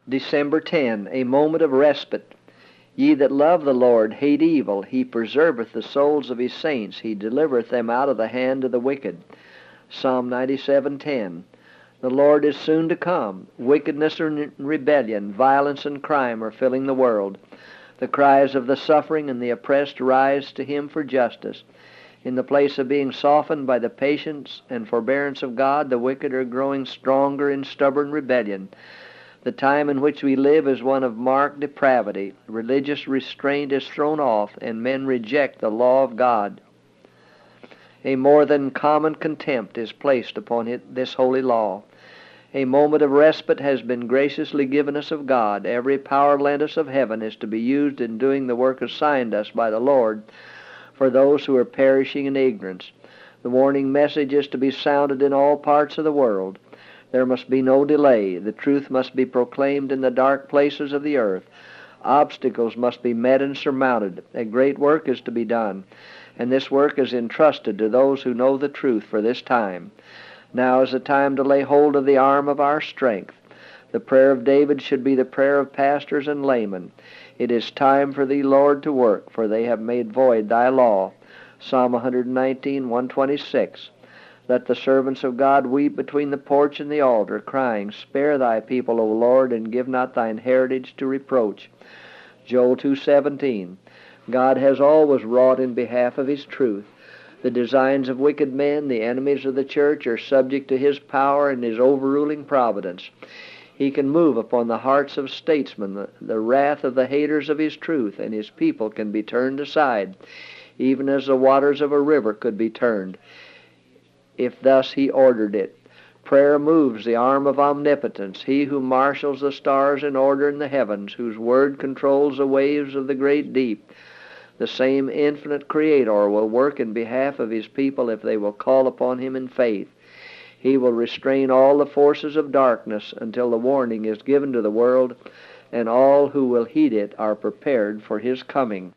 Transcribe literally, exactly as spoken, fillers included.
December tenth, a moment of respite. Ye that love the Lord hate evil. He preserveth the souls of his saints. He delivereth them out of the hand of the wicked. Psalm ninety-seven ten. The Lord is soon to come. Wickedness and rebellion, violence and crime are filling the world. The cries of the suffering and the oppressed rise to him for justice. In the place of being softened by the patience and forbearance of God, the wicked are growing stronger in stubborn rebellion. The time in which we live is one of marked depravity. Religious restraint is thrown off, and men reject the law of God. A more than common contempt is placed upon it, this holy law. A moment of respite has been graciously given us of God. Every power lent us of heaven is to be used in doing the work assigned us by the Lord for those who are perishing in ignorance. The warning message is to be sounded in all parts of the world. There must be no delay. The truth must be proclaimed in the dark places of the earth. Obstacles must be met and surmounted. A great work is to be done, and this work is entrusted to those who know the truth for this time. Now is the time to lay hold of the arm of our strength. The prayer of David should be the prayer of pastors and laymen. It is time for thee, Lord, to work, for they have made void thy law. Psalm one nineteen, one twenty-six. Let the servants of God weep between the porch and the altar, crying, Spare thy people, O Lord, and give not thine heritage to reproach. Joel two seventeen. God has always wrought in behalf of his truth. The designs of wicked men, the enemies of the church, are subject to his power and his overruling providence. He can move upon the hearts of statesmen the, the wrath of the haters of his truth, and his people can be turned aside, even as the waters of a river could be turned, if thus he ordered it. Prayer moves the arm of omnipotence, he who marshals the stars in order in the heavens, whose word controls the waves of the great deep. The same infinite Creator will work in behalf of his people if they will call upon him in faith. He will restrain all the forces of darkness until the warning is given to the world, and all who will heed it are prepared for his coming.